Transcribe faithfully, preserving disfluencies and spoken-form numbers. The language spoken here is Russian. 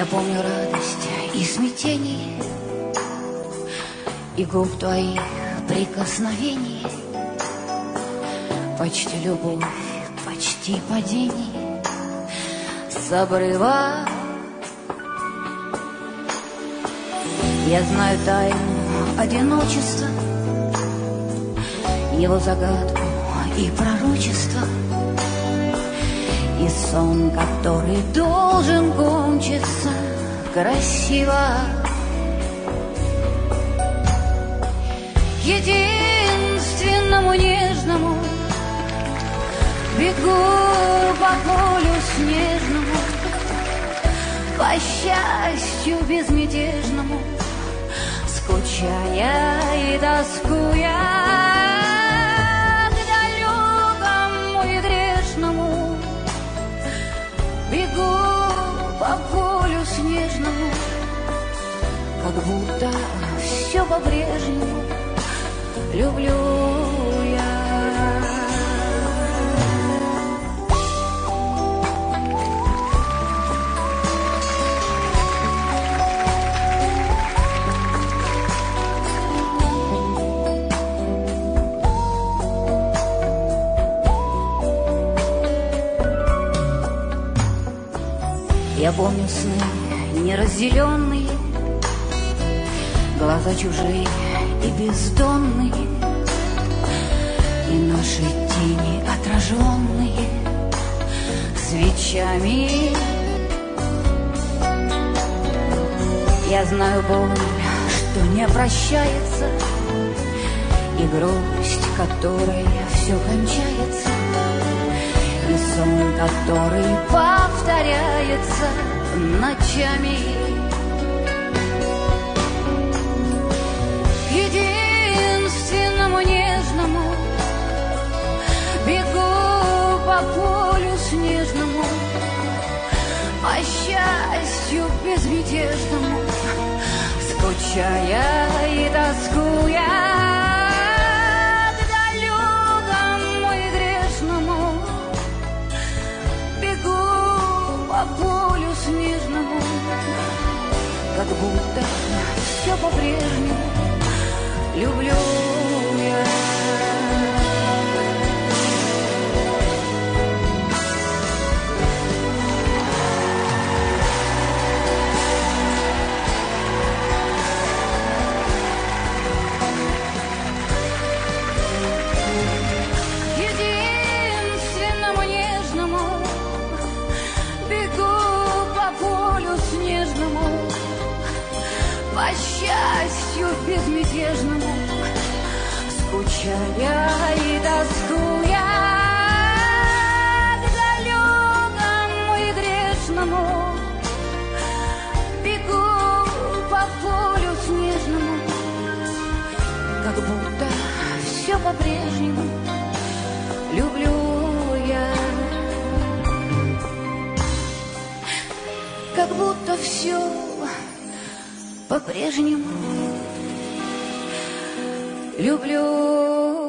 Я помню радость и смятение, и губ твоих прикосновений, почти любовь, почти падение с обрыва. Я знаю тайну одиночества, его загадку и пророчество, и сон, который должен кончиться красиво. Единственному нежному бегу по полю снежному, по счастью безмятежному, скучая и тоскуя. Бегу по полю снежному, как будто все по-прежнему люблю я. Я помню сны неразделенные, глаза чужие и бездонные, и наши тени отраженные свечами. Я знаю боль, что не прощается, и грусть, которая все кончается, и сон, который повторяется ночами. К единственному нежному бегу по полю снежному, по счастью безмятежному, скучая и тоскуя. По полю снежному, как будто все по-прежнему люблю я. Единственному нежному по счастью безмятежному, скучая и тоскуя. К далекому и грешному бегу по полю снежному, как будто все по-прежнему люблю я. Как будто все по-прежнему люблю